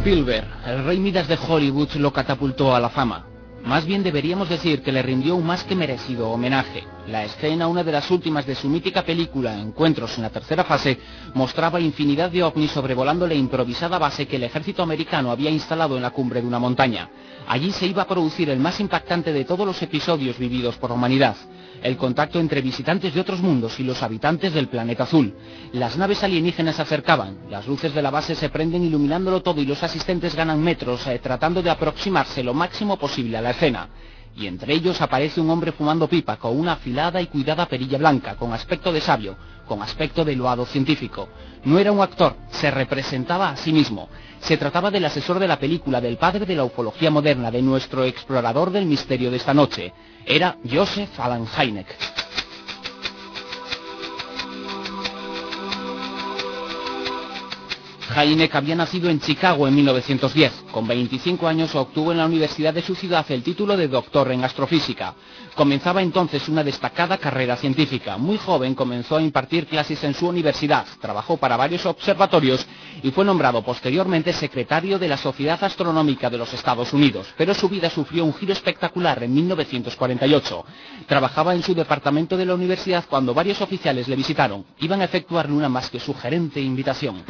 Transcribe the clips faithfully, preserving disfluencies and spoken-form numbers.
Spielberg, el rey Midas de Hollywood, lo catapultó a la fama. Más bien deberíamos decir que le rindió un más que merecido homenaje. La escena, una de las últimas de su mítica película, Encuentros en la tercera fase, mostraba infinidad de ovnis sobrevolando la improvisada base que el ejército americano había instalado en la cumbre de una montaña. Allí se iba a producir el más impactante de todos los episodios vividos por la humanidad: el contacto entre visitantes de otros mundos y los habitantes del planeta azul. Las naves alienígenas se acercaban, las luces de la base se prenden iluminándolo todo y los asistentes ganan metros eh, tratando de aproximarse lo máximo posible a la escena. Y entre ellos aparece un hombre fumando pipa con una afilada y cuidada perilla blanca, con aspecto de sabio, con aspecto de loado científico. No era un actor, se representaba a sí mismo. Se trataba del asesor de la película, del padre de la ufología moderna, de nuestro explorador del misterio de esta noche. Era Joseph Allen Hynek. Hynek había nacido en Chicago en mil novecientos diez. Con veinticinco años obtuvo en la universidad de su ciudad el título de doctor en astrofísica. Comenzaba entonces una destacada carrera científica. Muy joven comenzó a impartir clases en su universidad, trabajó para varios observatorios y fue nombrado posteriormente secretario de la Sociedad Astronómica de los Estados Unidos. Pero su vida sufrió un giro espectacular en mil novecientos cuarenta y ocho. Trabajaba en su departamento de la universidad cuando varios oficiales le visitaron. Iban a efectuarle una más que sugerente invitación.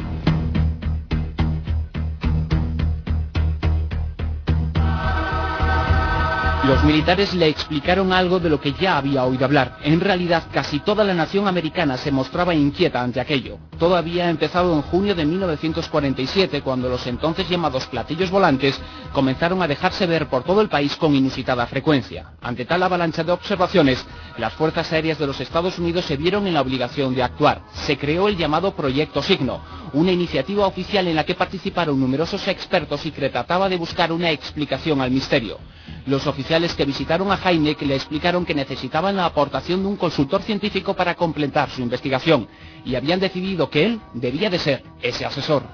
Los militares le explicaron algo de lo que ya había oído hablar. En realidad, casi toda la nación americana se mostraba inquieta ante aquello. Todo había empezado en junio de mil novecientos cuarenta y siete, cuando los entonces llamados platillos volantes comenzaron a dejarse ver por todo el país con inusitada frecuencia. Ante tal avalancha de observaciones, las fuerzas aéreas de los Estados Unidos se vieron en la obligación de actuar. Se creó el llamado Proyecto Signo, una iniciativa oficial en la que participaron numerosos expertos y que trataba de buscar una explicación al misterio. Los oficiales que visitaron a Hynek le explicaron que necesitaban la aportación de un consultor científico para completar su investigación, y habían decidido que él debía de ser ese asesor.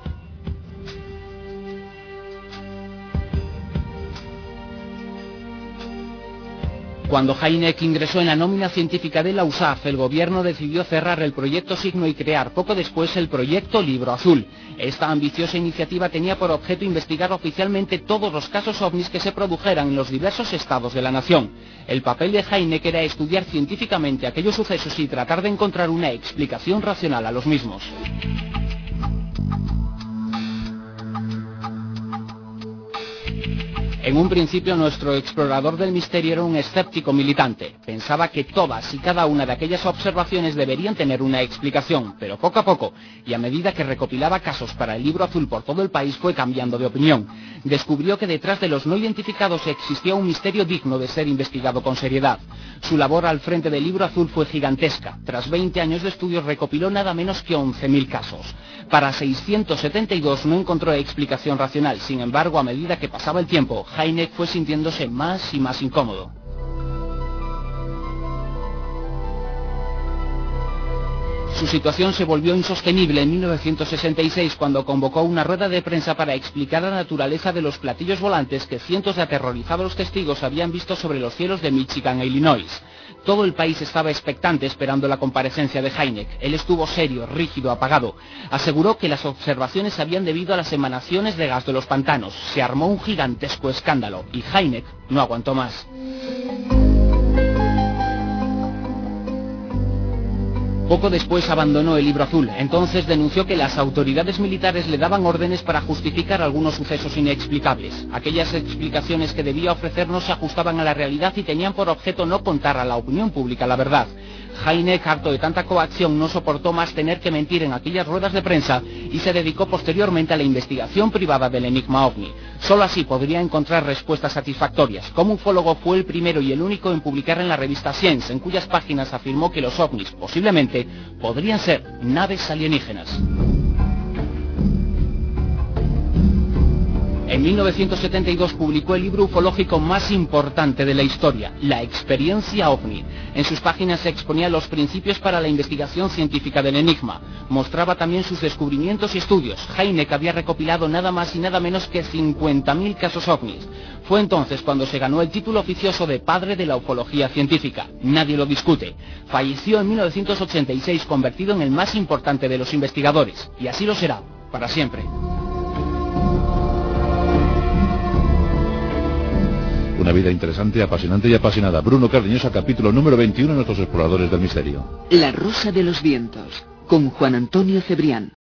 Cuando Hynek ingresó en la nómina científica de la U S A F, el gobierno decidió cerrar el Proyecto Signo y crear poco después el Proyecto Libro Azul. Esta ambiciosa iniciativa tenía por objeto investigar oficialmente todos los casos ovnis que se produjeran en los diversos estados de la nación. El papel de Hynek era estudiar científicamente aquellos sucesos y tratar de encontrar una explicación racional a los mismos. En un principio nuestro explorador del misterio era un escéptico militante. Pensaba que todas y cada una de aquellas observaciones deberían tener una explicación, pero poco a poco, y a medida que recopilaba casos para el Libro Azul por todo el país, fue cambiando de opinión. Descubrió que detrás de los no identificados existía un misterio digno de ser investigado con seriedad. Su labor al frente del Libro Azul fue gigantesca. Tras veinte años de estudios recopiló nada menos que once mil casos. Para seiscientos setenta y dos no encontró explicación racional. Sin embargo, a medida que pasaba el tiempo, Hynek fue sintiéndose más y más incómodo. Su situación se volvió insostenible en mil novecientos sesenta y seis cuando convocó una rueda de prensa para explicar la naturaleza de los platillos volantes que cientos de aterrorizados testigos habían visto sobre los cielos de Michigan e Illinois. Todo el país estaba expectante esperando la comparecencia de Hynek. Él estuvo serio, rígido, apagado. Aseguró que las observaciones se habían debido a las emanaciones de gas de los pantanos. Se armó un gigantesco escándalo y Hynek no aguantó más. Poco después abandonó el Libro Azul. Entonces denunció que las autoridades militares le daban órdenes para justificar algunos sucesos inexplicables. Aquellas explicaciones que debía ofrecer no se ajustaban a la realidad y tenían por objeto no contar a la opinión pública la verdad. Hynek, harto de tanta coacción, no soportó más tener que mentir en aquellas ruedas de prensa y se dedicó posteriormente a la investigación privada del enigma ovni. Solo así podría encontrar respuestas satisfactorias. Como ufólogo fue el primero y el único en publicar en la revista Science, en cuyas páginas afirmó que los ovnis, posiblemente, podrían ser naves alienígenas. En mil novecientos setenta y dos publicó el libro ufológico más importante de la historia, La Experiencia OVNI. En sus páginas se exponía los principios para la investigación científica del enigma. Mostraba también sus descubrimientos y estudios. Hynek había recopilado nada más y nada menos que cincuenta mil casos ovnis. Fue entonces cuando se ganó el título oficioso de padre de la ufología científica. Nadie lo discute. Falleció en mil novecientos ochenta y seis convertido en el más importante de los investigadores. Y así lo será, para siempre. Una vida interesante, apasionante y apasionada. Bruno Cardeñosa, capítulo número veintiuno, Nuestros exploradores del misterio. La rosa de los vientos, con Juan Antonio Cebrián.